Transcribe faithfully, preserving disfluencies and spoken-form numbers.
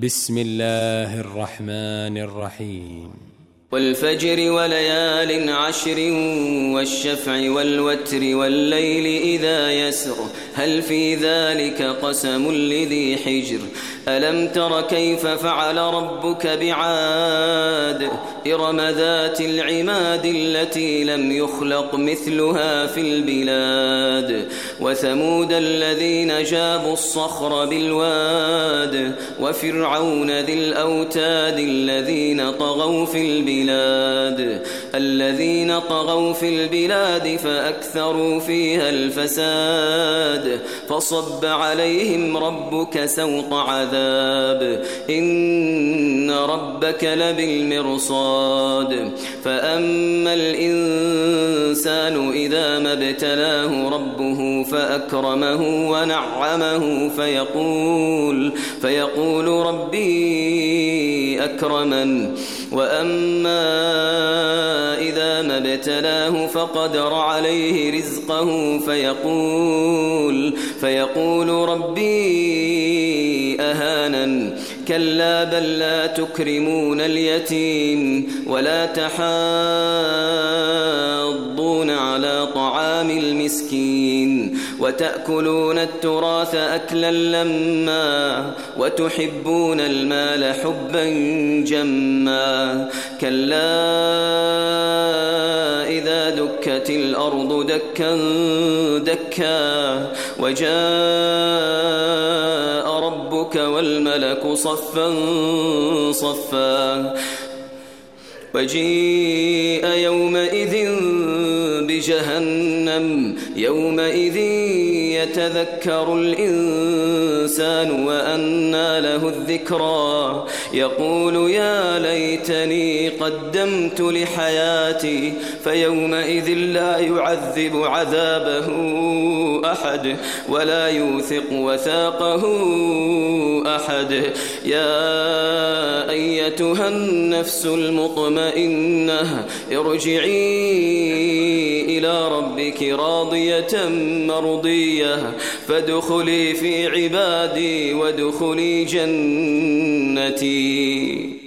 بسم الله الرحمن الرحيم والفجر وليال عشر والشفع والوتر والليل إذا يسر هل في ذلك قسم لذي حجر ألم تر كيف فعل ربك بعاد إرم ذات العماد التي لم يخلق مثلها في البلاد وثمود الذين جابوا الصخر بالواد وفرعون ذي الأوتاد الذين طغوا في البلاد الذين طغوا في البلاد فأكثروا فيها الفساد فصب عليهم ربك سوط عذاب إن ربك لبالمرصاد فأما الإنسان إذا ما ابتلاه ربه فأكرمه ونعمه فيقول, فيقول ربي أكرمن وأما إذا ما ابتلاه فقدر عليه رزقه فيقول, فيقول ربي أهانن كلا بل لا تكرمون اليتيم ولا تحاضون على طعام المسكين وتأكلون التراث أكلا لما وتحبون المال حبا جما كلا إذا دكت الأرض دكا دكا وجاء ربك والملك صفا صفا وجيء يومئذ بجهنم يومئذ يتذكر الإنسان وأنى له الذكرى يقول يا ليتني قدمت لحياتي فيومئذ لا يعذب عذابه أحد ولا يوثق وثاقه أحد يا أيتها النفس المطمئنة ارجعي إلى ربك راضية مرضية فادخلي في عبادي وادخلي جنتي.